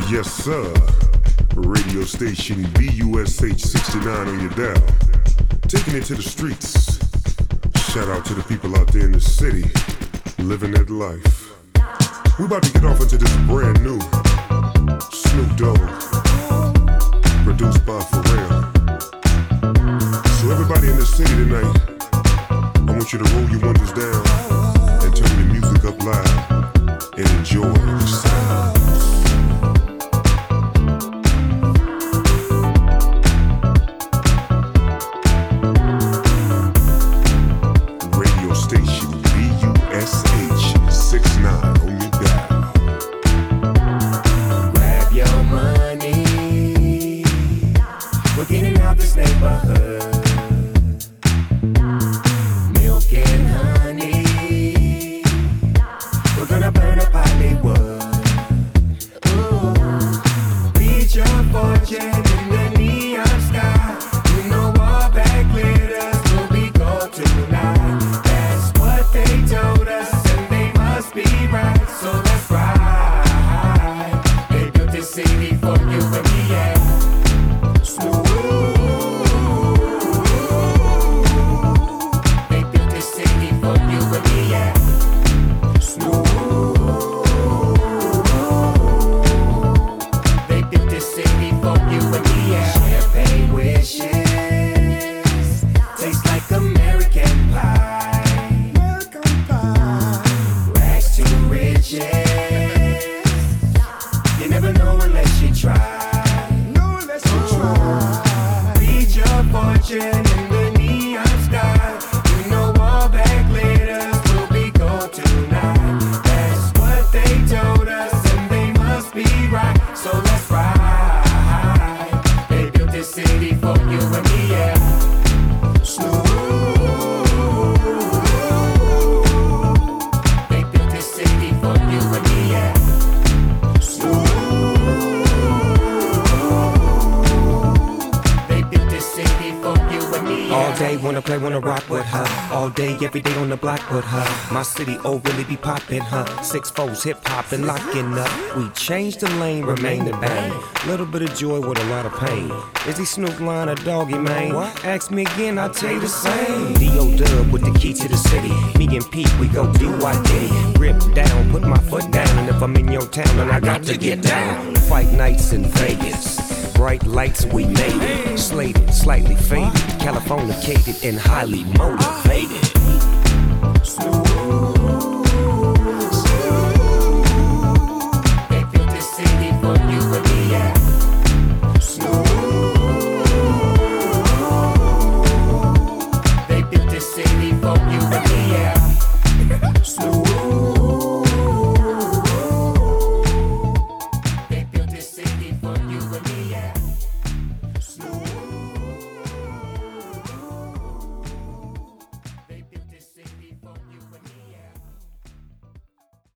Yes, sir. Radio station BUSH 69 on your dial. Taking it to the streets. Shout out to the people out there in the city, living that life. We about to get off into this brand new Snoop Dogg, produced by Pharrell. So everybody in the city tonight, I want you to roll your windows down and turn your music up loud and enjoy the sound. Every day on the block with her. My city, oh, really be poppin' her. 6-4s, hip hop and locking up. We changed the lane, remain the bang. Little bit of joy with a lot of pain. Is he Snoop Lion or Doggy, man? What? Ask me again, I'll tell you the same. D.O. Dub with the key to the city. Me and Pete, we go do our ditty. Rip down, put my foot down. And if I'm in your town, then I got to get down. Fight nights in Vegas. Bright lights, we made it. Slated, slightly faded. Californicated and highly motivated. Snoop.